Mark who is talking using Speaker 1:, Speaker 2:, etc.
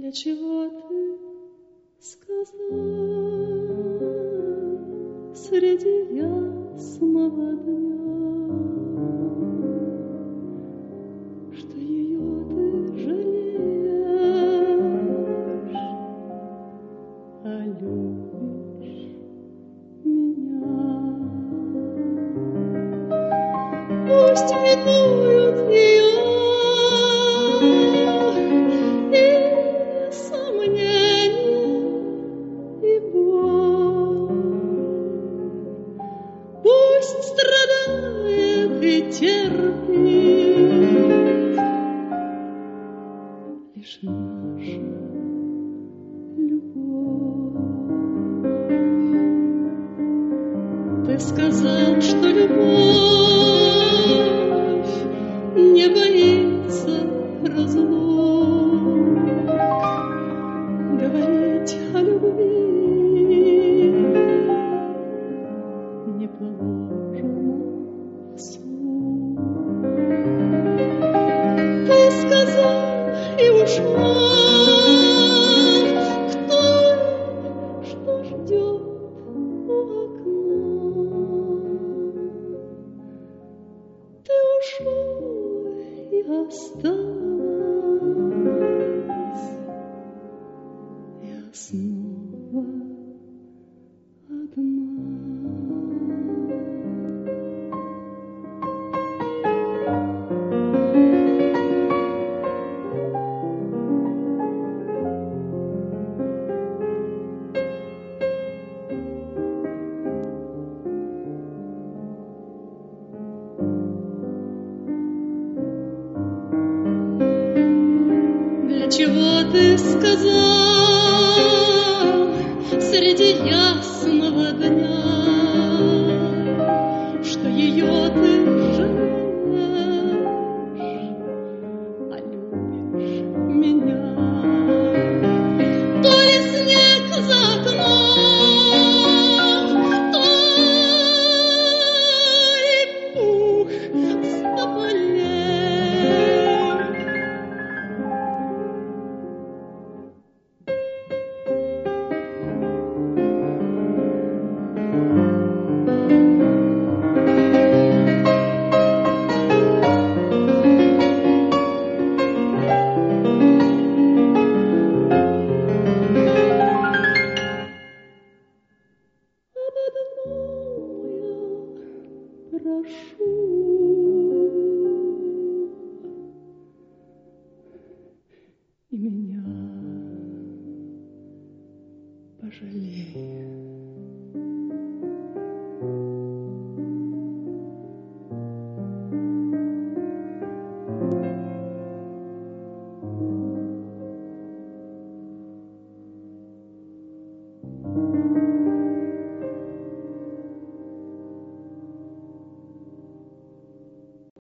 Speaker 1: Для чего ты сказал среди ясного дня, что ее ты жалеешь, а любишь меня? Пусть минуют ее и сомнения, и боль. Пусть страдает и терпит лишь наша любовь. Ты сказал, что любовь не боится разлук. Говорить о любви не положено вслух. Ты сказал и ушла. Кто, что ждет у окна? Ты ушел и осталась я снова одна. Для чего ты сказал среди ясного дня, что ее ты жалеешь, а любишь меня? То ли снег за окном, то ли пух с тополей. Прошу, и меня пожалей.